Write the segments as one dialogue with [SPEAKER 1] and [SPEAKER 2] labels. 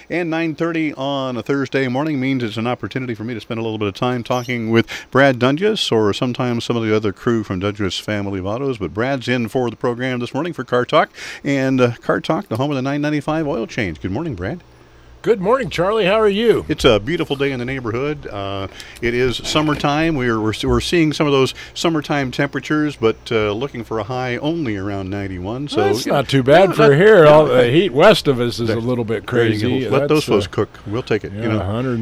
[SPEAKER 1] And 9:30 on a Thursday morning means it's an opportunity for me to spend a little bit of time talking with Brad Dungus, or sometimes some of the other crew from Dungus Family of Autos. But Brad's in for the program this morning for Car Talk. And Car Talk, the home of the 995 oil change. Good morning, Brad.
[SPEAKER 2] Good morning, Charlie. How are you?
[SPEAKER 1] It's a beautiful day in the neighborhood. It is summertime. We're seeing some of those summertime temperatures, but looking for a high only around 91. So
[SPEAKER 2] that's not too bad for here. All the heat west of us is a little bit crazy.
[SPEAKER 1] Let those folks cook. We'll take it.
[SPEAKER 2] Yeah,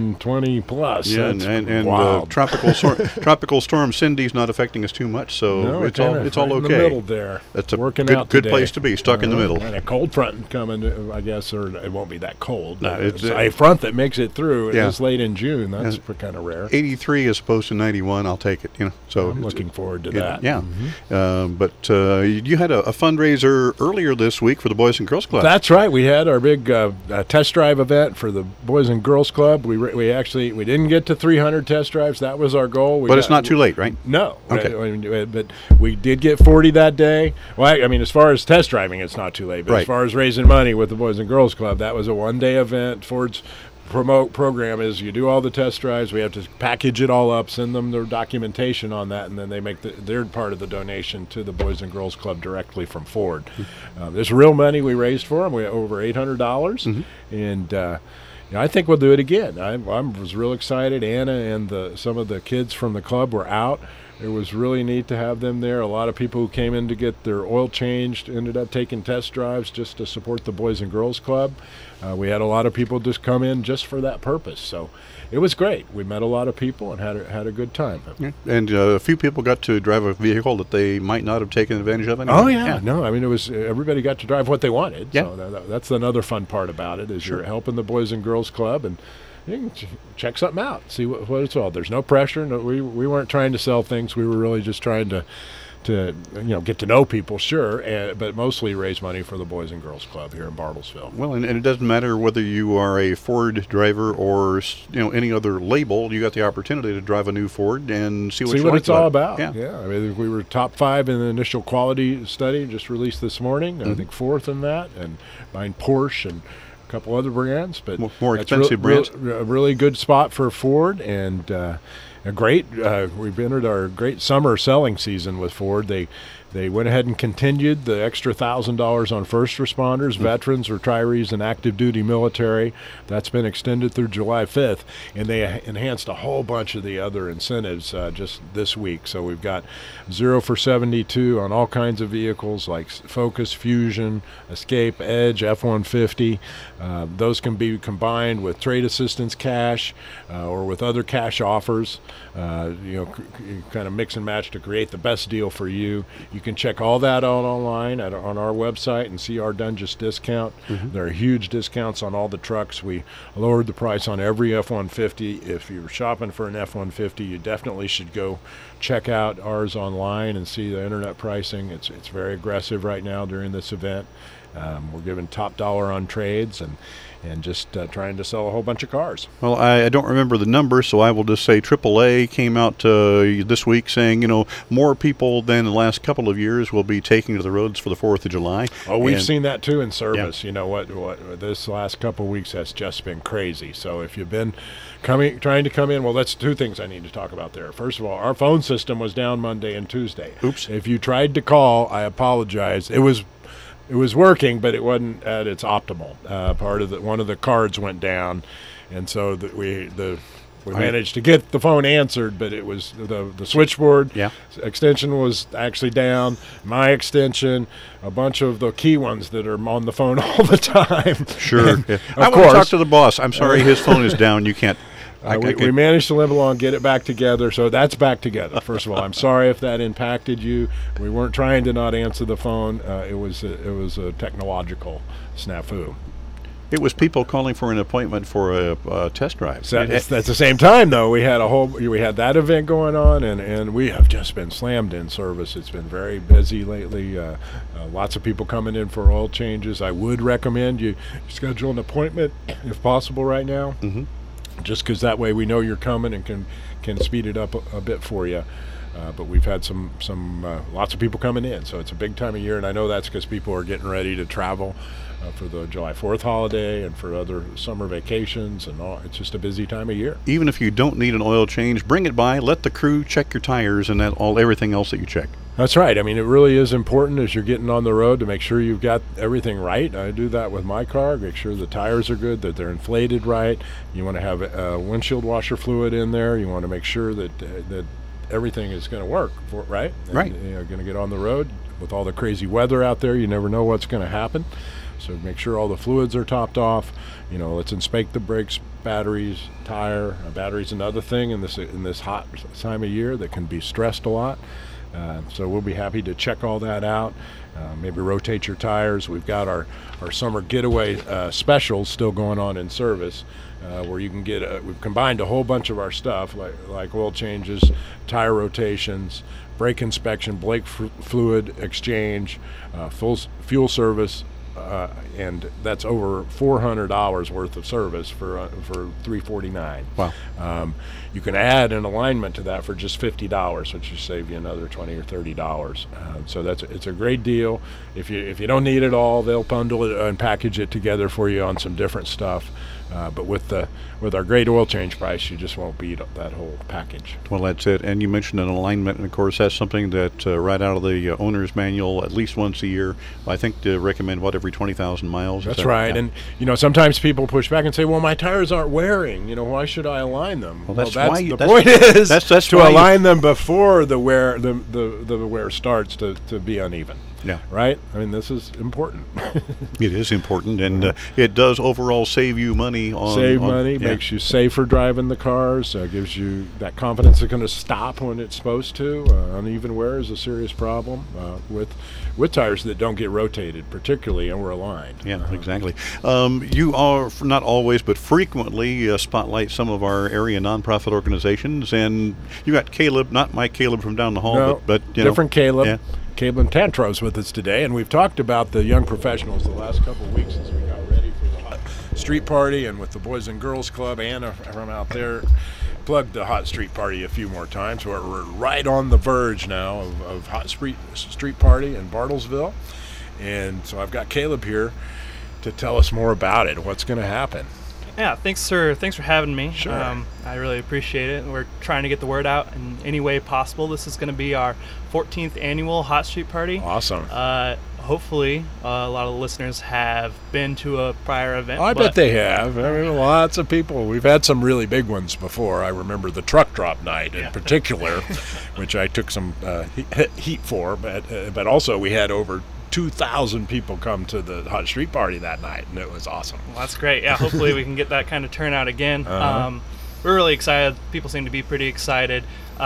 [SPEAKER 2] 120 plus.
[SPEAKER 1] Yeah, and tropical storm Cindy's not affecting us too much, so it's all okay.
[SPEAKER 2] In the middle there.
[SPEAKER 1] That's a
[SPEAKER 2] working
[SPEAKER 1] good,
[SPEAKER 2] out
[SPEAKER 1] good place to be, stuck in the middle.
[SPEAKER 2] And a cold front coming, I guess, or it won't be that cold.
[SPEAKER 1] No,
[SPEAKER 2] it's a front that makes it through this late in June. That's kind of rare.
[SPEAKER 1] 83 as opposed to 91. I'll take it. So
[SPEAKER 2] I'm looking forward to that.
[SPEAKER 1] Yeah. But you had a fundraiser earlier this week for the Boys and Girls Club.
[SPEAKER 2] That's right. We had our big test drive event for the Boys and Girls Club. We didn't get to 300 test drives. That was our goal.
[SPEAKER 1] But it's not too late, right?
[SPEAKER 2] No.
[SPEAKER 1] Okay.
[SPEAKER 2] But we did get 40 that day. Well, I mean, as far as test driving, it's not too late. But as far as raising money with the Boys and Girls Club, that was a one-day event. Ford's program is you do all the test drives. We have to package it all up, send them their documentation on that, and then they make their part of the donation to the Boys and Girls Club directly from Ford. There's real money we raised for them. We had over $800, and I think we'll do it again. I was real excited. Anna and some of the kids from the club were out. It was really neat to have them there. A lot of people who came in to get their oil changed ended up taking test drives just to support the Boys and Girls Club. We had a lot of people just come in just for that purpose. So it was great. We met a lot of people and had a good time.
[SPEAKER 1] Yeah. And a few people got to drive a vehicle that they might not have taken advantage of anyway.
[SPEAKER 2] Oh, yeah. No, I mean, it was everybody got to drive what they wanted.
[SPEAKER 1] Yeah.
[SPEAKER 2] So that's another fun part about it is you're helping the Boys and Girls Club, and you can check something out, see what it's all. There's no pressure. No, we weren't trying to sell things. We were really just trying to get to know people, sure, but mostly raise money for the Boys and Girls Club here in Bartlesville.
[SPEAKER 1] Well, and it doesn't matter whether you are a Ford driver or any other label. You got the opportunity to drive a new Ford and see what
[SPEAKER 2] it's all about.
[SPEAKER 1] Yeah.
[SPEAKER 2] I mean, we were top 5 in the initial quality study just released this morning. I think 4th in that, and behind Porsche and a couple other brands, but
[SPEAKER 1] more expensive brands.
[SPEAKER 2] A really good spot for Ford, and we've entered our great summer selling season with Ford. They went ahead and continued the extra $1,000 on first responders, veterans, retirees, and active duty military. That's been extended through July 5th, and they enhanced a whole bunch of the other incentives just this week. So we've got 0 for 72 on all kinds of vehicles like Focus, Fusion, Escape, Edge, F-150. Those can be combined with trade assistance cash or with other cash offers. You kind of mix and match to create the best deal for you. You can check all that out online on our website and see our Dungus discount. There are huge discounts on all the trucks. We lowered the price on every F-150. If you're shopping for an F-150, you definitely should go check out ours online and see the internet pricing. It's very aggressive right now during this event. We're giving top dollar on trades and just trying to sell a whole bunch of cars.
[SPEAKER 1] Well, I don't remember the number, so I will just say AAA came out this week saying, more people than the last couple of years will be taking to the roads for the 4th of July.
[SPEAKER 2] Oh, we've seen that too in service.
[SPEAKER 1] Yeah.
[SPEAKER 2] You know what this last couple of weeks has just been crazy. So if you've been trying to come in, well, that's 2 things I need to talk about there. First of all, our phone system was down Monday and Tuesday.
[SPEAKER 1] Oops.
[SPEAKER 2] If you tried to call, I apologize. It was working, but it wasn't at its optimal. One of the cards went down, and so we managed to get the phone answered, but it was the switchboard extension was actually down. My extension, a bunch of the key ones that are on the phone all the time.
[SPEAKER 1] Sure.
[SPEAKER 2] And,
[SPEAKER 1] I want to talk to the boss. I'm sorry, his phone is down. You can't.
[SPEAKER 2] We managed to live along, get it back together, so that's back together. First of all, I'm sorry if that impacted you. We weren't trying to not answer the phone. It was a technological snafu.
[SPEAKER 1] It was people calling for an appointment for a test drive.
[SPEAKER 2] So that's the same time, though. We had that event going on, and we have just been slammed in service. It's been very busy lately. Lots of people coming in for oil changes. I would recommend you schedule an appointment if possible right now. Just because that way we know you're coming and can speed it up a bit for you. But we've had some lots of people coming in, so it's a big time of year, and I know that's because people are getting ready to travel for the July 4th holiday and for other summer vacations and all. It's just a busy time of year.
[SPEAKER 1] Even if you don't need an oil change, bring it by, let the crew check your tires and everything else that you check.
[SPEAKER 2] That's right. I mean, it really is important as you're getting on the road to make sure you've got everything right. I do that with my car, make sure the tires are good, that they're inflated right. You want to have windshield washer fluid in there. You want to make sure that everything is going to work, right?
[SPEAKER 1] Right.
[SPEAKER 2] And, going to get on the road with all the crazy weather out there. You never know what's going to happen. So make sure all the fluids are topped off. Let's inspect the brakes, batteries, tire. Batteries another thing in this hot time of year that can be stressed a lot. So we'll be happy to check all that out. Maybe rotate your tires. We've got our summer getaway specials still going on in service, where you can get. We've combined a whole bunch of our stuff like oil changes, tire rotations, brake inspection, brake fluid exchange, full fuel service. And that's over $400 worth of service for $349.
[SPEAKER 1] Wow!
[SPEAKER 2] You can add an alignment to that for just $50, which will save you another $20 or $30. So it's a great deal. If you don't need it all, they'll bundle it and package it together for you on some different stuff. But with our great oil change price, you just won't beat that whole package.
[SPEAKER 1] Well, that's it. And you mentioned an alignment, and of course that's something that right out of the owner's manual, at least once a year. I think to recommend every 20,000 miles.
[SPEAKER 2] That's right. Yeah. And sometimes people push back and say, "Well, my tires aren't wearing. Why should I align them?"
[SPEAKER 1] Well, that's why
[SPEAKER 2] the point is
[SPEAKER 1] that's
[SPEAKER 2] to align them before the wear the wear starts to be uneven.
[SPEAKER 1] Yeah.
[SPEAKER 2] Right? I mean, this is important.
[SPEAKER 1] It is important, and it does overall save you money.
[SPEAKER 2] Makes you safer driving the cars, gives you that confidence it's going to stop when it's supposed to. Uneven wear is a serious problem with tires that don't get rotated, particularly, and we're aligned.
[SPEAKER 1] Yeah, exactly. You are, not always, but frequently
[SPEAKER 2] spotlight
[SPEAKER 1] some of our area nonprofit organizations, and you got Caleb, not my Caleb from down the hall, but
[SPEAKER 2] different Caleb.
[SPEAKER 1] Yeah.
[SPEAKER 2] Caleb Tantros with us today, and we've talked about the young professionals the last couple of weeks as we got ready for the hot street party, and with the Boys and Girls Club. Anna from out there plugged the hot street party a few more times. We're right on the verge now of hot street party in Bartlesville, and so I've got Caleb here to tell us more about it. What's going to happen?
[SPEAKER 3] Yeah, thanks for having me.
[SPEAKER 2] Sure.
[SPEAKER 3] I really appreciate it. We're trying to get the word out in any way possible. This is going to be our 14th annual Hot Street Party.
[SPEAKER 2] Awesome.
[SPEAKER 3] Hopefully, a lot of the listeners have been to a prior event.
[SPEAKER 2] I bet they have. I mean, lots of people. We've had some really big ones before. I remember the truck drop night in particular, which I took some heat for. But also we had over 2,000 people come to the hot street party that night, and it was awesome.
[SPEAKER 3] Well, that's great. Yeah, hopefully we can get that kind of turnout again. We're really excited. People seem to be pretty excited.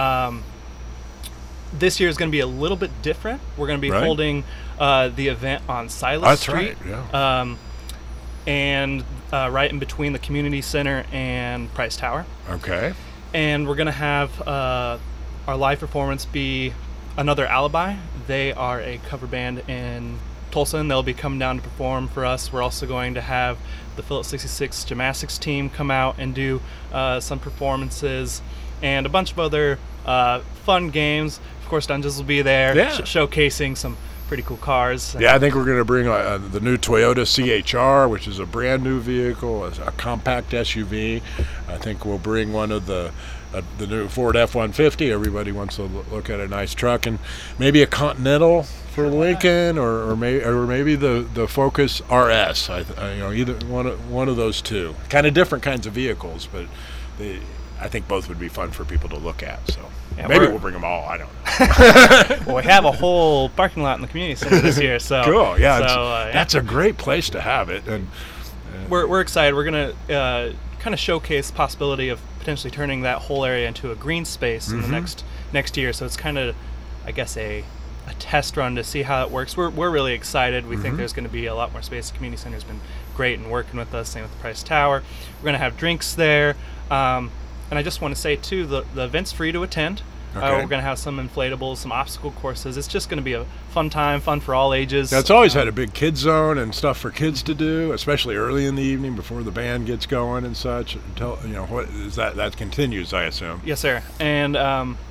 [SPEAKER 3] This year is going to be a little bit different. We're going to be holding the event on Silas Street.
[SPEAKER 2] Right, yeah.
[SPEAKER 3] And right in between the community center and Price Tower.
[SPEAKER 2] Okay.
[SPEAKER 3] And we're going to have our live performance be Another Alibi. They are a cover band in Tulsa, and they'll be coming down to perform for us. We're also going to have the Phillips 66 gymnastics team come out and do some performances and a bunch of other fun games. Of course, Dungeons will be there, showcasing some pretty cool cars.
[SPEAKER 2] Yeah, I think we're going to bring the new Toyota CHR, which is a brand new vehicle, a compact SUV. I think we'll bring one of the new Ford F-150. Everybody wants to look at a nice truck, and maybe a Continental for Lincoln, or maybe the Focus RS. Either one of those two. Kind of different kinds of vehicles, but I think both would be fun for people to look at. So maybe we'll bring them all. I don't know.
[SPEAKER 3] Well, we have a whole parking lot in the community center this year. So
[SPEAKER 2] cool. Yeah, that's a great place to have it, and
[SPEAKER 3] we're excited. We're gonna kind of showcase the possibility of potentially turning that whole area into a green space in the next year. So it's kind of, I guess, a test run to see how it works. We're really excited. We think there's going to be a lot more space. The community center has been great in working with us. Same with the Price Tower. We're going to have drinks there. And I just want to say, too, the event's free to attend.
[SPEAKER 2] Okay.
[SPEAKER 3] We're going to have some inflatables, some obstacle courses. It's just going to be a fun time, fun for all ages.
[SPEAKER 2] That's always had a big kids zone and stuff for kids to do, especially early in the evening before the band gets going and such. What is that? That continues, I assume.
[SPEAKER 3] Yes, sir. And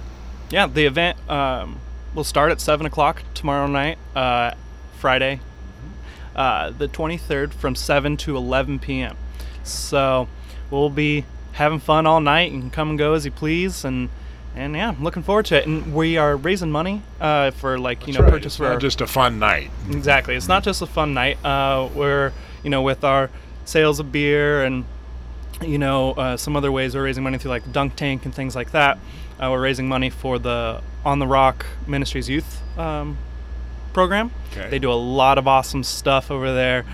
[SPEAKER 3] Yeah, the event will start at 7 o'clock tomorrow night, Friday, the 23rd, from 7 to 11 p.m. So we'll be having fun all night. You can come and go as you please, and yeah, I'm looking forward to it. And we are raising money for purchase
[SPEAKER 2] It's
[SPEAKER 3] for
[SPEAKER 2] not just a fun night.
[SPEAKER 3] Exactly. It's not just a fun night. We're, with our sales of beer and, some other ways we're raising money through like Dunk Tank and things like that. We're raising money for the On the Rock Ministries Youth program.
[SPEAKER 2] Okay.
[SPEAKER 3] They do a lot of awesome stuff over there.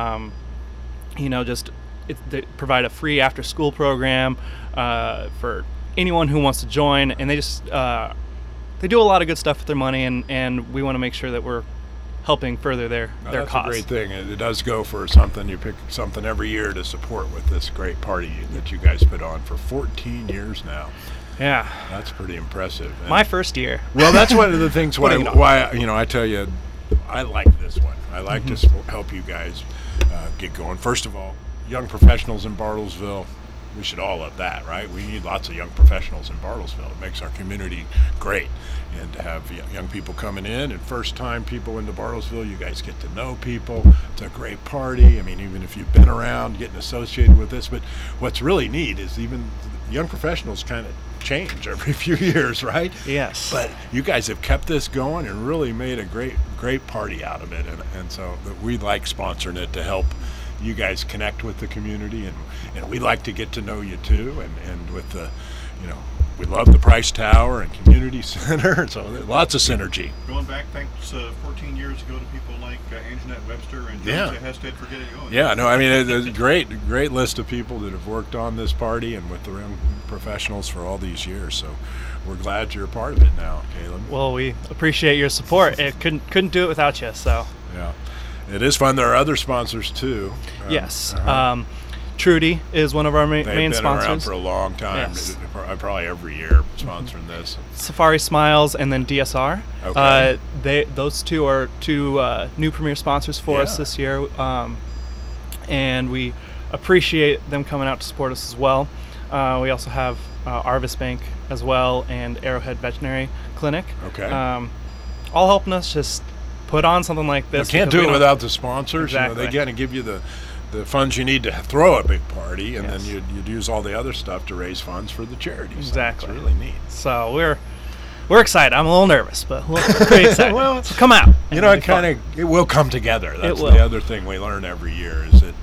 [SPEAKER 3] They provide a free after-school program for anyone who wants to join, and they just they do a lot of good stuff with their money, and we want to make sure that we're helping further their
[SPEAKER 2] That's
[SPEAKER 3] cause.
[SPEAKER 2] a great thing. It does go for something. You pick something every year to support with this great party that you guys put on for 14 years now.
[SPEAKER 3] Yeah,
[SPEAKER 2] That's pretty impressive. And
[SPEAKER 3] my first year.
[SPEAKER 2] well, that's one of the things why
[SPEAKER 3] Putting it on.
[SPEAKER 2] I tell you, I like this one. I like to help you guys get going. First of all, young professionals in Bartlesville, we should all love that, right? We need lots of young professionals in Bartlesville. It makes our community great. And to have young people coming in and first-time people into Bartlesville, you guys get to know people. It's a great party. I mean, even if you've been around, getting associated with this. But what's really neat is even young professionals kind of change every few years, right?
[SPEAKER 3] Yes.
[SPEAKER 2] But you guys have kept this going and really made a great party out of it. And so we like sponsoring it to help you guys connect with the community, and we like to get to know you too, and with the, we love the Price Tower and Community Center, so there's lots of synergy.
[SPEAKER 1] Going back, thanks 14 years ago to people like Anjanette Webster and
[SPEAKER 2] Yeah.
[SPEAKER 1] James Hested for getting going.
[SPEAKER 2] Yeah, no, I mean, there's a great list of people that have worked on this party and with the young professionals for all these years, so we're glad you're a part of it now, Caleb.
[SPEAKER 3] Well, we appreciate your support. It couldn't do it without you. So
[SPEAKER 2] Yeah. It is fun. There are other sponsors too.
[SPEAKER 3] yes. Trudy is one of our main
[SPEAKER 2] They've been
[SPEAKER 3] sponsors.
[SPEAKER 2] around for a long time.
[SPEAKER 3] Yes.
[SPEAKER 2] Probably every year sponsoring this.
[SPEAKER 3] Safari Smiles and then DSR.
[SPEAKER 2] Okay.
[SPEAKER 3] Those two are two new premier sponsors for us
[SPEAKER 2] Yeah.
[SPEAKER 3] this year, and we appreciate them coming out to support us as well. We also have Arvis Bank as well and Arrowhead Veterinary Clinic.
[SPEAKER 2] Okay.
[SPEAKER 3] All helping us just put on something like
[SPEAKER 2] You
[SPEAKER 3] this.
[SPEAKER 2] can't
[SPEAKER 3] because
[SPEAKER 2] do
[SPEAKER 3] we
[SPEAKER 2] it
[SPEAKER 3] don't-
[SPEAKER 2] without the sponsors.
[SPEAKER 3] Exactly.
[SPEAKER 2] They got to give you the funds you need to throw a big party, and
[SPEAKER 3] Yes.
[SPEAKER 2] then you'd use all the other stuff to raise funds for the charities.
[SPEAKER 3] Exactly.
[SPEAKER 2] So it's really neat.
[SPEAKER 3] So we're excited. I'm a little nervous, but we're pretty excited.
[SPEAKER 2] Well,
[SPEAKER 3] so come out.
[SPEAKER 2] You know,
[SPEAKER 3] It'll be fun.
[SPEAKER 2] it will come together. That's
[SPEAKER 3] will.
[SPEAKER 2] the other thing we learn every year is it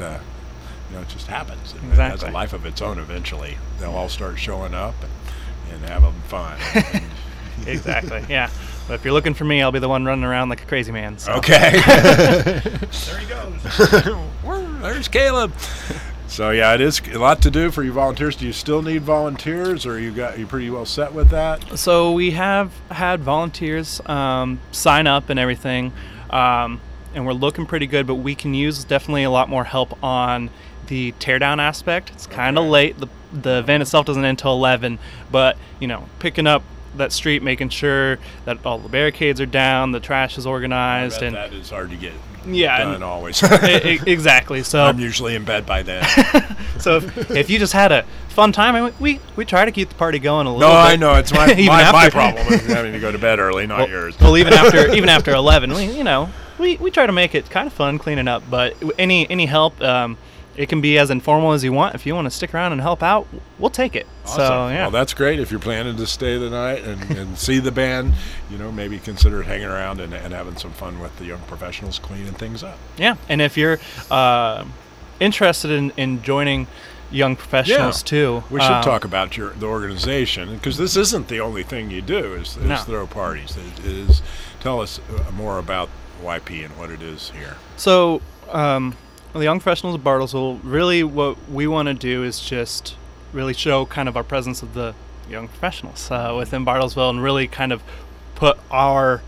[SPEAKER 2] just happens. It has
[SPEAKER 3] Exactly.
[SPEAKER 2] a life of its own eventually. They'll all start showing up and having fun.
[SPEAKER 3] Exactly. Yeah. But if you're looking for me, I'll be the one running around like a crazy man. So.
[SPEAKER 2] Okay.
[SPEAKER 1] There he goes.
[SPEAKER 2] There's Caleb. So yeah, it is a lot to do for you volunteers. Do you still need volunteers, or you pretty well set with that?
[SPEAKER 3] So we have had volunteers sign up and everything, and we're looking pretty good. But we can use definitely a lot more help on the teardown aspect. It's kind of
[SPEAKER 2] Okay.
[SPEAKER 3] late. The event itself doesn't end until 11, but picking up that street, making sure that all the barricades are down, the trash is organized, and
[SPEAKER 2] that is hard to get
[SPEAKER 3] yeah,
[SPEAKER 2] done
[SPEAKER 3] and-
[SPEAKER 2] always.
[SPEAKER 3] exactly. So
[SPEAKER 2] I'm usually in bed by then.
[SPEAKER 3] So if you just had a fun time, I mean, we try to keep the party going a little
[SPEAKER 2] No,
[SPEAKER 3] bit.
[SPEAKER 2] I know it's my
[SPEAKER 3] Even
[SPEAKER 2] my
[SPEAKER 3] after-
[SPEAKER 2] problem is having to go to bed early, not yours.
[SPEAKER 3] Well, even after 11, we try to make it kind of fun cleaning up. But any help, it can be as informal as you want. If you want to stick around and help out, we'll take it.
[SPEAKER 2] Awesome.
[SPEAKER 3] So yeah,
[SPEAKER 2] Well, that's great. If you're planning to stay the night and see the band, maybe consider hanging around and having some fun with the young professionals cleaning things up.
[SPEAKER 3] yeah. And if you're interested in joining young professionals too,
[SPEAKER 2] We should talk about the organization, because this isn't the only thing you do is
[SPEAKER 3] No.
[SPEAKER 2] throw parties. It is. Tell us more about YP and what it is here.
[SPEAKER 3] So, the Young Professionals of Bartlesville, really what we want to do is just really show kind of our presence of the young professionals within Bartlesville, and really kind of put our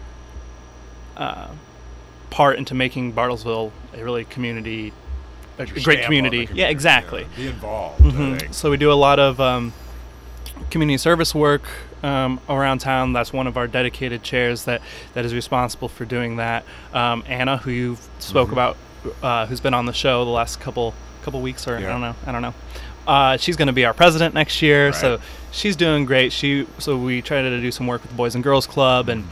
[SPEAKER 3] part into making Bartlesville a really community, a
[SPEAKER 2] Your
[SPEAKER 3] great
[SPEAKER 2] stamp on
[SPEAKER 3] community.
[SPEAKER 2] the
[SPEAKER 3] Yeah, exactly.
[SPEAKER 2] Be involved. I think.
[SPEAKER 3] So we do a lot of community service work around town. That's one of our dedicated chairs that is responsible for doing that. Anna, who you spoke about, who's been on the show the last couple couple weeks, or
[SPEAKER 2] Yeah.
[SPEAKER 3] I don't know. She's going to be our president next year,
[SPEAKER 2] Right.
[SPEAKER 3] so she's doing great. So we try to do some work with the Boys and Girls Club, and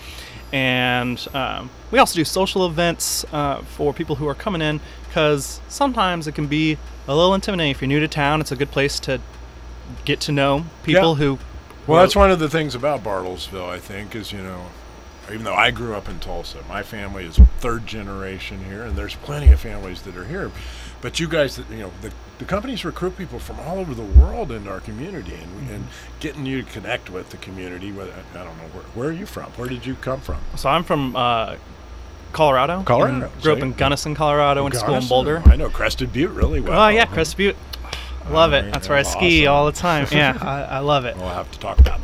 [SPEAKER 3] we also do social events for people who are coming in, because sometimes it can be a little intimidating. If you're new to town, it's a good place to get to know people
[SPEAKER 2] Yeah.
[SPEAKER 3] who.
[SPEAKER 2] Well, that's one of the things about Bartlesville, I think, is, even though I grew up in Tulsa, my family is third generation here, and there's plenty of families that are here. But you guys, the companies recruit people from all over the world into our community, and getting you to connect with the community. I don't know, where are you from? Where did you come from?
[SPEAKER 3] So I'm from Colorado.
[SPEAKER 2] Colorado.
[SPEAKER 3] And grew up in Gunnison, Colorado. Went to school in Boulder.
[SPEAKER 2] I know Crested Butte really well.
[SPEAKER 3] Oh yeah, Crested Butte. Love it. That's where I ski
[SPEAKER 2] awesome.
[SPEAKER 3] all the time. Yeah, I love it.
[SPEAKER 2] We'll have to talk about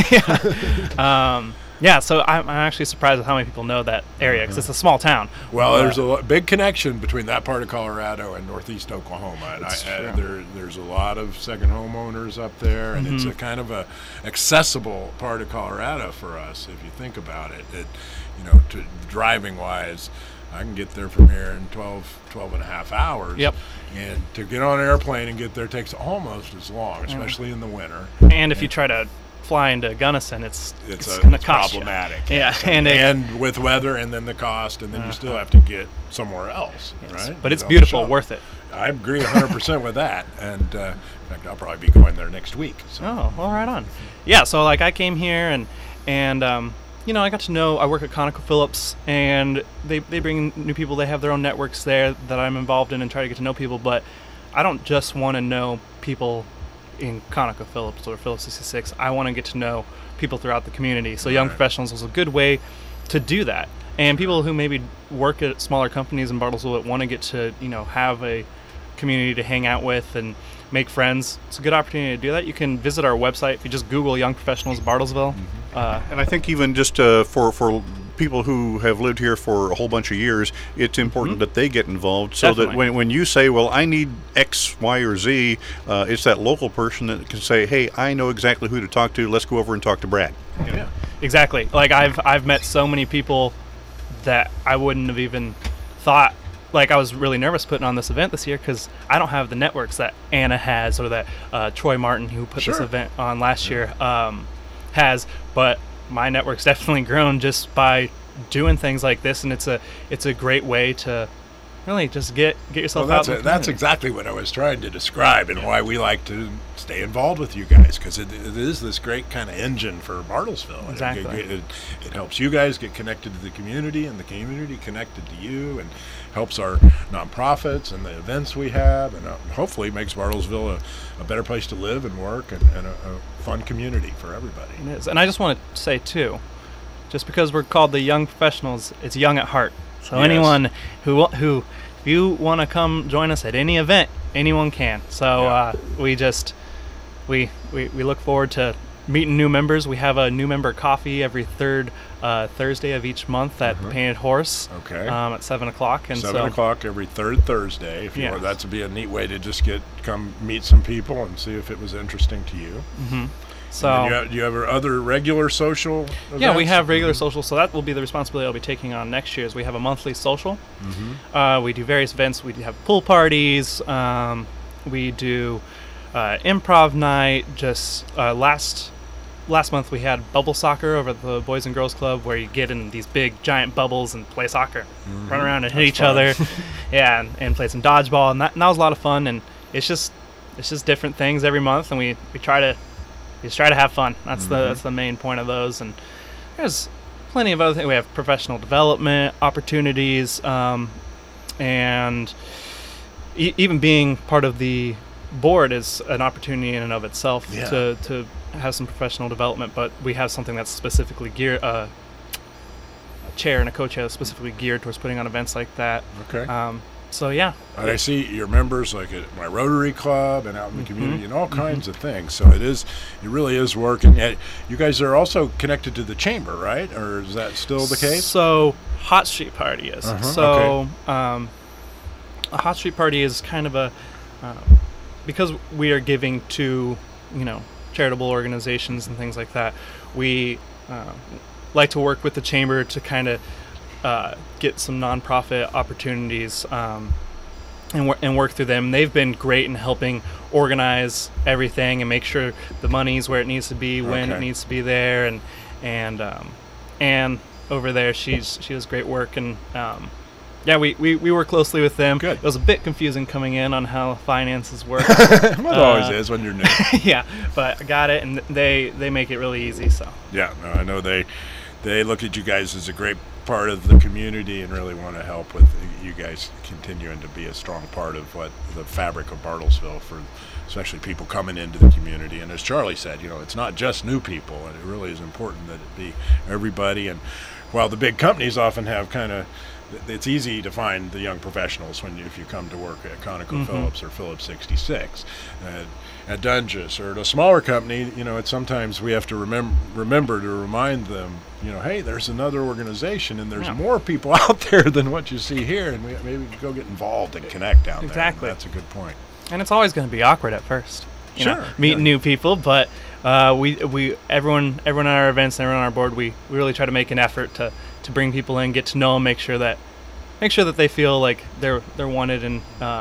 [SPEAKER 2] that.
[SPEAKER 3] Yeah, so I'm actually surprised with how many people know that area, because it's a small town.
[SPEAKER 2] Well, there's a big connection between that part of Colorado and northeast Oklahoma, and
[SPEAKER 3] That's true.
[SPEAKER 2] there's a lot of second homeowners up there, and it's a kind of a accessible part of Colorado for us, if you think about it. To driving wise, I can get there from here in 12 and a half hours.
[SPEAKER 3] Yep.
[SPEAKER 2] And to get on an airplane and get there takes almost as long, especially in the winter.
[SPEAKER 3] And if you try to fly into Gunnison, it's
[SPEAKER 2] It's
[SPEAKER 3] going to cost
[SPEAKER 2] problematic.
[SPEAKER 3] you. Yeah,
[SPEAKER 2] And with weather, and then the cost, and then you still have to get somewhere else, right?
[SPEAKER 3] But it's
[SPEAKER 2] On the
[SPEAKER 3] beautiful,
[SPEAKER 2] shelf.
[SPEAKER 3] worth it.
[SPEAKER 2] I agree 100% with that, and in fact, I'll probably be going there next week. So.
[SPEAKER 3] Oh, well, right on. Yeah, so like I came here and I got to know. I work at ConocoPhillips, and they bring new people. They have their own networks there that I'm involved in, and try to get to know people. But I don't just want to know people in ConocoPhillips or Phillips 66. I want to get to know people throughout the community. So Young
[SPEAKER 2] Right.
[SPEAKER 3] Professionals was a good way to do that. And people who maybe work at smaller companies in Bartlesville that want to get to have a community to hang out with and make friends. It's a good opportunity to do that. You can visit our website if you just Google Young Professionals Bartlesville.
[SPEAKER 1] And I think even just for people who have lived here for a whole bunch of years, it's important that they get involved, so
[SPEAKER 3] Definitely.
[SPEAKER 1] that when you say, well, I need X, Y, or Z, it's that local person that can say, hey, I know exactly who to talk to. Let's go over and talk to Brad.
[SPEAKER 2] Yeah.
[SPEAKER 3] Exactly. Like I've met so many people that I wouldn't have even thought. Like I was really nervous putting on this event this year because I don't have the networks that Anna has, or that Troy Martin, who put this
[SPEAKER 2] Sure.
[SPEAKER 3] event on last year, has. But my network's definitely grown just by doing things like this, and it's a great way to really just get yourself
[SPEAKER 2] Well,
[SPEAKER 3] out. in the
[SPEAKER 2] that's
[SPEAKER 3] community.
[SPEAKER 2] exactly what I was trying to describe, and why we like to stay involved with you guys, because it is this great kind of engine for Bartlesville. And
[SPEAKER 3] Exactly.
[SPEAKER 2] It helps you guys get connected to the community, and the community connected to you, and helps our nonprofits and the events we have, and hopefully makes Bartlesville a better place to live and work, and a fun community for everybody.
[SPEAKER 3] It is. And I just want to say too, just because we're called the Young Professionals, it's young at heart. So
[SPEAKER 2] Yes.
[SPEAKER 3] anyone who if you want to come join us at any event, anyone can. So we look forward to meeting new members. We have a new member coffee every third Thursday of each month at the Painted Horse.
[SPEAKER 2] Okay.
[SPEAKER 3] At 7:00, and
[SPEAKER 2] 7:00 every third Thursday. If you
[SPEAKER 3] Yes.
[SPEAKER 2] want, that would be a neat way to just come meet some people and see if it was interesting to you.
[SPEAKER 3] So
[SPEAKER 2] And do you have other regular social events?
[SPEAKER 3] yeah, we have regular social, so that will be the responsibility I'll be taking on next year. Is we have a monthly social. We do various events. We have pool parties. We do improv night. Just last month we had bubble soccer over at the Boys and Girls Club, where you get in these big giant bubbles and play soccer, run around and hit each other. Yeah, and play some dodgeball, and that was a lot of fun. And it's just different things every month, and we try to have fun. That's the main point of those. And there's plenty of other things. We have professional development opportunities, and even being part of the board is an opportunity in and of itself
[SPEAKER 2] Yeah.
[SPEAKER 3] to have some professional development. But we have something that's specifically geared, a chair and a co-chair that's specifically geared towards putting on events like that.
[SPEAKER 2] Okay.
[SPEAKER 3] So yeah,
[SPEAKER 2] And I see your members like at my Rotary Club and out in the community and all kinds of things. So it really is working. And you guys are also connected to the chamber, right? Or is that still the case?
[SPEAKER 3] So Hot Street Party is.
[SPEAKER 2] Uh-huh,
[SPEAKER 3] A Hot Street Party is kind of because we are giving to charitable organizations and things like that. We like to work with the chamber to kind of get some nonprofit opportunities, and work through them. They've been great in helping organize everything and make sure the money's where it needs to be when it needs to be there. And over there, she does great work, and yeah, we work closely with them.
[SPEAKER 2] Good.
[SPEAKER 3] It was a bit confusing coming in on how finances work.
[SPEAKER 2] It always is when you're new.
[SPEAKER 3] Yeah, but I got it, and they make it really easy. So
[SPEAKER 2] Yeah, no, I know they look at you guys as a great part of the community and really want to help with you guys continuing to be a strong part of what the fabric of Bartlesville, for especially people coming into the community. And as Charlie said, it's not just new people, and it really is important that it be everybody. And while the big companies often have it's easy to find the young professionals if you come to work at ConocoPhillips or Phillips 66. At Dunges or at a smaller company, it's sometimes we have to remember to remind them, hey, there's another organization and there's more people out there than what you see here, and maybe we can go get involved and connect down there.
[SPEAKER 3] Exactly.
[SPEAKER 2] That's a good point.
[SPEAKER 3] And it's always going to be awkward at first. Meeting
[SPEAKER 2] Yeah.
[SPEAKER 3] new people, but everyone at our events and everyone on our board, we really try to make an effort to bring people in, get to know them, make sure that they feel like they're wanted, and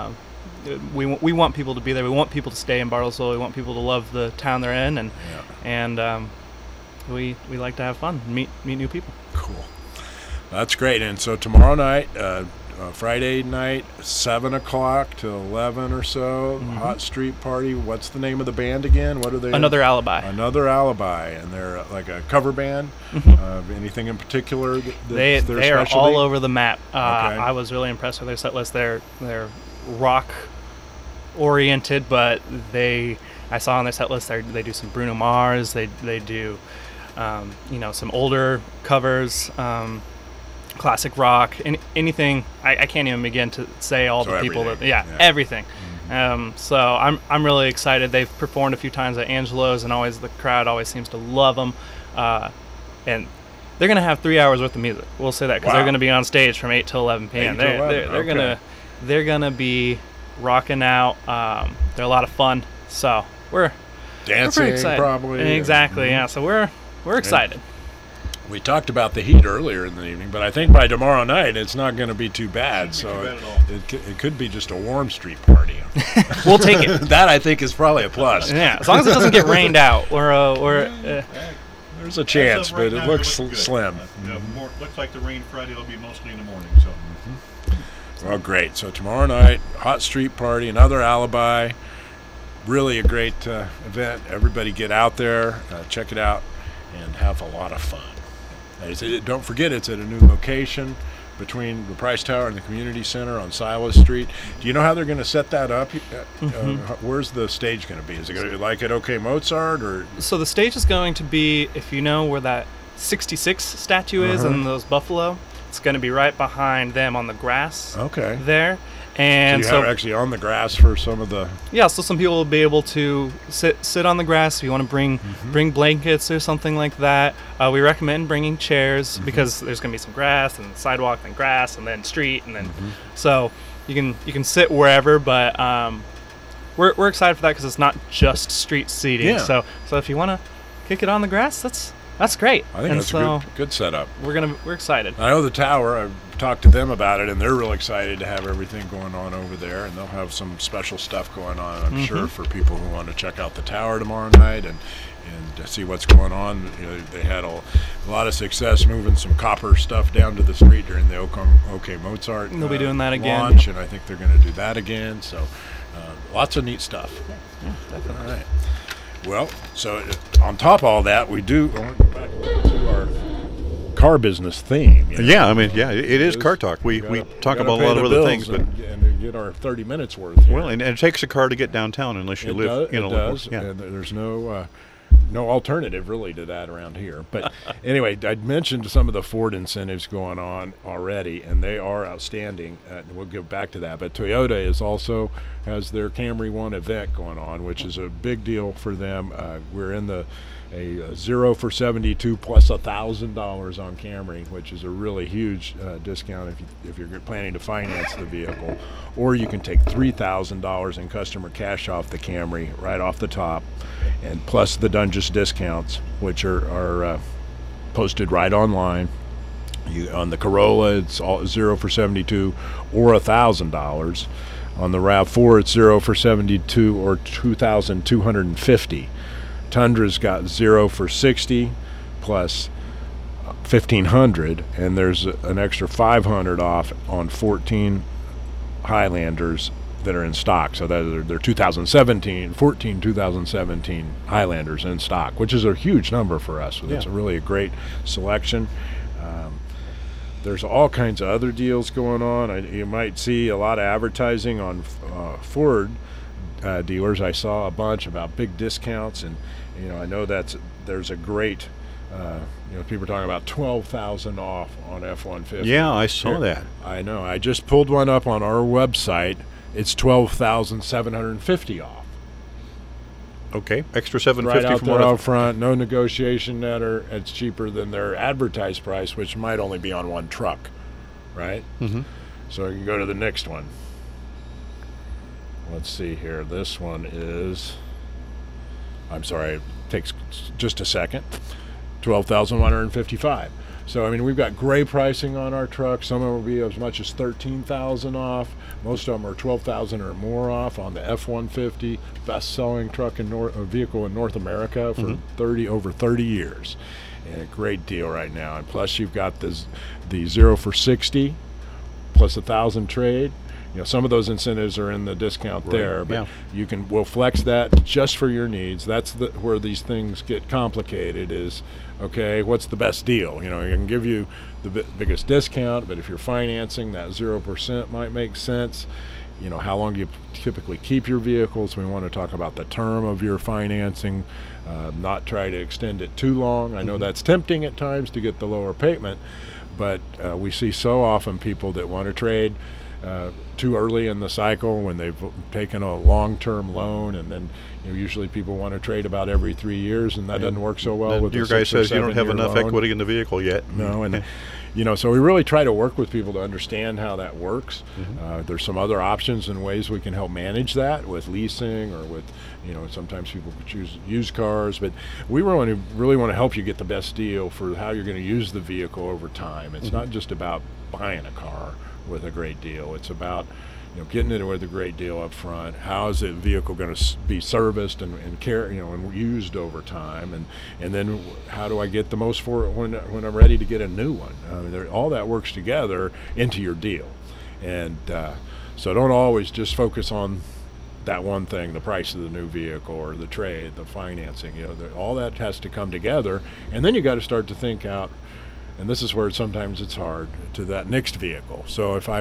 [SPEAKER 3] we want people to be there. We want people to stay in Bartlesville. We want people to love the town they're in, and we like to have fun, meet new people.
[SPEAKER 2] Cool. That's great. And so tomorrow night, Friday night, 7 o'clock to 11 or so, Hot Street Party. What's the name of the band again? What are they?
[SPEAKER 3] Another Alibi.
[SPEAKER 2] Another Alibi, and they're like a cover band. Anything in particular?
[SPEAKER 3] They are all over the map.
[SPEAKER 2] Okay.
[SPEAKER 3] I was really impressed with their set list. They're rock oriented, but I saw on their set list they do some Bruno Mars. They do some older covers. Classic rock, anything. I can't even begin to say all the people that. Yeah, everything. So I'm really excited. They've performed a few times at Angelo's, and always the crowd always seems to love them. And they're gonna have 3 hours worth of music. We'll say that because they're gonna be on stage from 8 till 11 p.m. They're gonna be rocking out. They're a lot of fun. So we're
[SPEAKER 2] dancing,
[SPEAKER 3] pretty excited.
[SPEAKER 2] Probably.
[SPEAKER 3] Exactly. Yeah. So we're excited.
[SPEAKER 2] We talked about the heat earlier in the evening, but I think by tomorrow night it's not going to be too bad. So it could be just a warm street party.
[SPEAKER 3] We'll take it.
[SPEAKER 2] That I think is probably a plus.
[SPEAKER 3] Yeah, as long as it doesn't get rained out.
[SPEAKER 2] There's a chance, but it looks slim.
[SPEAKER 1] Looks like the rain Friday will be mostly in the morning. So.
[SPEAKER 2] Well, great. So tomorrow night, Hot Street Party, another Alibi. Really a great event. Everybody get out there, check it out, and have a lot of fun. Don't forget, it's at a new location between the Price Tower and the Community Center on Silas Street. Do you know how they're going to set that up? Where's the stage going to be? Is it going to be like at OK Mozart? Or? So
[SPEAKER 3] the stage is going to be, if you know where that 66 statue is and those buffalo, it's going to be right behind them on the grass there. And
[SPEAKER 2] so you're actually on the grass for some of the...
[SPEAKER 3] Yeah, so some people will be able to sit on the grass. If you want to bring blankets or something like that, we recommend bringing chairs because there's going to be some grass and sidewalk, then grass, and then street, and then so you can sit wherever. But we're excited for that because it's not just street seating.
[SPEAKER 2] Yeah.
[SPEAKER 3] So if you want to kick it on the grass, that's great.
[SPEAKER 2] I think that's a good setup.
[SPEAKER 3] We're excited.
[SPEAKER 2] I know the tower. I've talked to them about it, and they're real excited to have everything going on over there. And they'll have some special stuff going on, I'm sure, for people who want to check out the tower tomorrow night and see what's going on. They had a lot of success moving some copper stuff down to the street during the OK Mozart.
[SPEAKER 3] They'll be doing that again.
[SPEAKER 2] Launch, and I think they're going to do that again. So lots of neat stuff.
[SPEAKER 3] Yeah, definitely.
[SPEAKER 2] All right. Well, so on top of all that, I want to go back to our car business theme.
[SPEAKER 1] Yeah, I mean, it is Car Talk. We talk about a lot of other things, but
[SPEAKER 2] and get our 30 minutes worth here.
[SPEAKER 1] Well, and it takes a car to get downtown unless you live.
[SPEAKER 2] It does. Yeah. And there's no alternative really to that around here. But anyway, I'd mentioned some of the Ford incentives going on already, and they are outstanding. We'll get back to that. But Toyota has their Camry One event going on, which is a big deal for them. We're in a 0 for 72 plus $1,000 on Camry, which is a really huge discount if you're planning to finance the vehicle, or you can take $3,000 in customer cash off the Camry right off the top, and plus the Dunges discounts, which are posted right online. On the Corolla, it's all 0 for 72 or $1,000. On the RAV4, it's 0 for 72 or 2,250. Tundra's got 0 for 60 plus 1,500, and there's an extra 500 off on 14 Highlanders that are in stock. So they're 2017 Highlanders in stock, which is a huge number for us. So it's really a great selection. There's all kinds of other deals going on. You might see a lot of advertising on Ford dealers. I saw a bunch about big discounts, and I know there's a great people are talking about 12,000 off on F-150.
[SPEAKER 1] Yeah, I saw that.
[SPEAKER 2] I know. I just pulled one up on our website. It's 12,750 off.
[SPEAKER 1] Okay, extra $750
[SPEAKER 2] right out
[SPEAKER 1] from
[SPEAKER 2] there
[SPEAKER 1] what
[SPEAKER 2] out front. No negotiation netter. It's cheaper than their advertised price, which might only be on one truck, right?
[SPEAKER 1] Mm-hmm.
[SPEAKER 2] So you can go to the next one. Let's see here. This one is. I'm sorry. It takes just a second. 12,155. So we've got great pricing on our trucks. Some of them will be as much as 13,000 off. Most of them are 12,000 or more off on the F-150, best-selling truck vehicle in North America for over 30 years. And a great deal right now. And plus, you've got the 0 for 60 plus 1,000 trade. Some of those incentives are in the discount there, but we'll flex that just for your needs. That's where these things get complicated. Is okay, what's the best deal? I can give you the biggest discount, but if you're financing, that 0% might make sense. How long do you typically keep your vehicles? We want to talk about the term of your financing, not try to extend it too long. I know that's tempting at times to get the lower payment, but we see so often people that want to trade too early in the cycle when they've taken a long-term loan, and then usually people want to trade about every 3 years, and that doesn't work so well with
[SPEAKER 1] your
[SPEAKER 2] a
[SPEAKER 1] guy
[SPEAKER 2] 6 or
[SPEAKER 1] says you don't have
[SPEAKER 2] 7 year
[SPEAKER 1] enough
[SPEAKER 2] loan.
[SPEAKER 1] equity in the vehicle yet.
[SPEAKER 2] No, and so we really try to work with people to understand how that works. There's some other options and ways we can help manage that with leasing, or with sometimes people choose used cars, but we really want to help you get the best deal for how you're going to use the vehicle over time. It's not just about buying a car with a great deal. It's about getting it with a great deal up front. How is the vehicle going to be serviced and care, and used over time, and then how do I get the most for it when I'm ready to get a new one? All that works together into your deal, and so don't always just focus on that one thing, the price of the new vehicle or the trade, the financing. All that has to come together, and then you got to start to think out. And this is where sometimes it's hard, to that next vehicle. So if I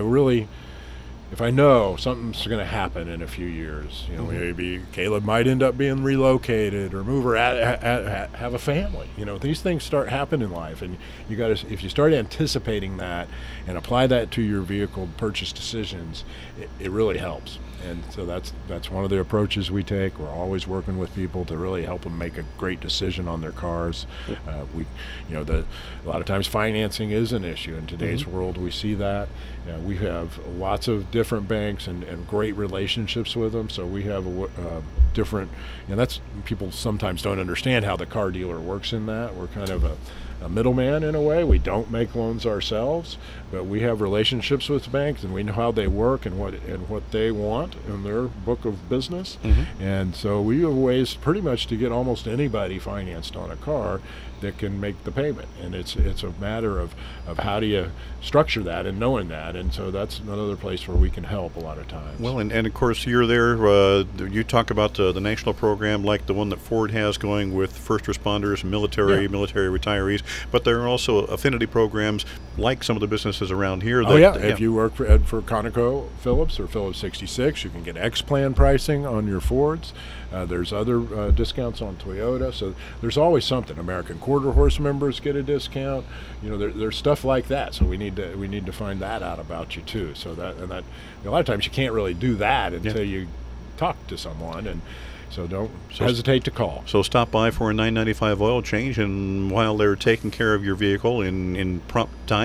[SPEAKER 2] know something's going to happen in a few years, maybe Caleb might end up being relocated, or move, or have a family. These things start happening in life, and if you start anticipating that and apply that to your vehicle purchase decisions, it really helps. And so that's one of the approaches we take. We're always working with people to really help them make a great decision on their cars. A lot of times financing is an issue in today's world. We see that. We have lots of different banks and great relationships with them. So we have different, that's, people sometimes don't understand how the car dealer works in that. We're kind of a middleman in a way. We don't make loans ourselves, but we have relationships with banks, and we know how they work and what they want in their book of business. And so we have ways pretty much to get almost anybody financed on a car that can make the payment. And it's a matter of how do you structure that and knowing that. And so that's another place where we can help a lot of times.
[SPEAKER 1] Well, and of course you're there. You talk about the national program like the one that Ford has going with first responders, military retirees, but there are also affinity programs like some of the businesses around here.
[SPEAKER 2] If you work for ConocoPhillips or Phillips 66, you can get X-Plan pricing on your Fords. There's other discounts on Toyota. So there's always something. American Quarter Horse members get a discount. There's stuff like that. So we need to find that out about you too. So that a lot of times you can't really do that until you talk to someone, and so don't hesitate to call.
[SPEAKER 1] So stop by for a $9.95 oil change, and while they're taking care of your vehicle in prompt time,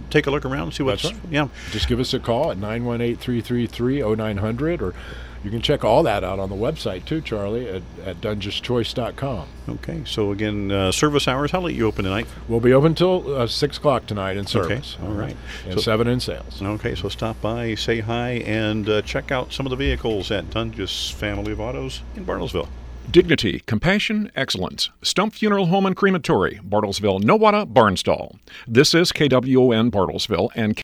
[SPEAKER 1] take a look around, see what's
[SPEAKER 2] That's right.
[SPEAKER 1] yeah.
[SPEAKER 2] Just give us a call at 918-333-0900, or you can check all that out on the website too, Charlie, at dungeschoice.com.
[SPEAKER 1] Okay, so again, service hours, how late you open tonight?
[SPEAKER 2] We'll be open till 6 o'clock tonight in service.
[SPEAKER 1] Okay, all right.
[SPEAKER 2] And
[SPEAKER 1] So-
[SPEAKER 2] 7 in sales.
[SPEAKER 1] Okay, so stop by, say hi, and check out some of the vehicles at Dunges Family of Autos in Bartlesville.
[SPEAKER 4] Dignity, compassion, excellence. Stump Funeral Home and Crematory, Bartlesville, Nowata, Barnstall. This is KWON Bartlesville and